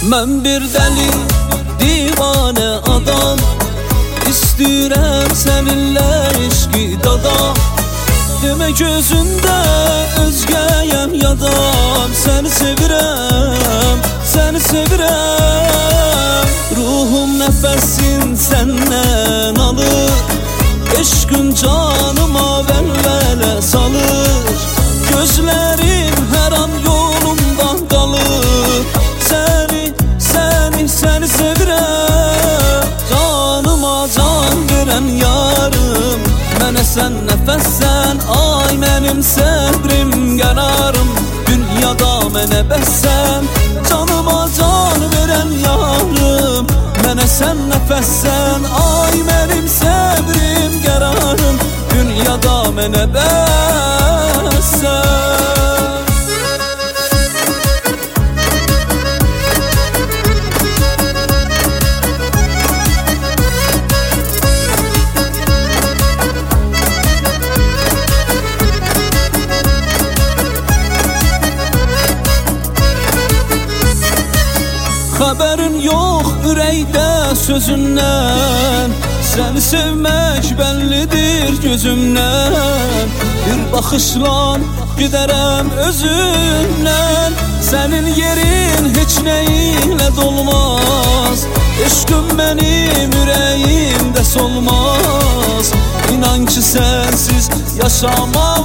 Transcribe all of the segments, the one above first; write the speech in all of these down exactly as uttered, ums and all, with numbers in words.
Mən bir dəli, divane adam, İstəyirəm səninlə eşqi dada. Demə gözündə özgəyəm yadam, səni sevirəm, səni sevirəm. Ruhum nəfəsin səndən alır, eşqin canıma vəlvələ salır. Gözlərim hər an yolundan qalır, səni, səni, səni sevirəm. Canıma can verən yarım, mənə sən nəfəssən, ay mənim səbrim qərarım. Dünyada mənə bəssən, canıma can verən yarım, mənə sən nəfəssən, ay mənim səbrim qərarım. Dünyada mənə bəssən. Xəbərin yox ürəkdə sözündən, səni sevmək bəllidir gözümdən. Bir baxışla gedərəm özündən, sənin yerin heç nəyinlə dolmaz. Eşqim mənim ürəyimdə solmaz, İnan ki sənsiz yaşamaq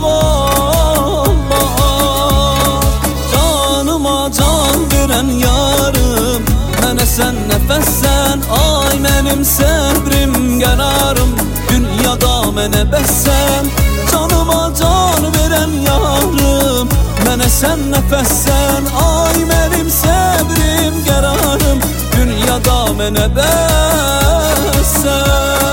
olmaz. Canıma can verən yarım, mənə sən nəfəssən, ay mənim səbrim qərarım. Dünyada mənə bəssən, canıma can verən yarım, mənə sən nəfəssən, ay mənim səbrim qərarım. Dünyada mənə bəssən.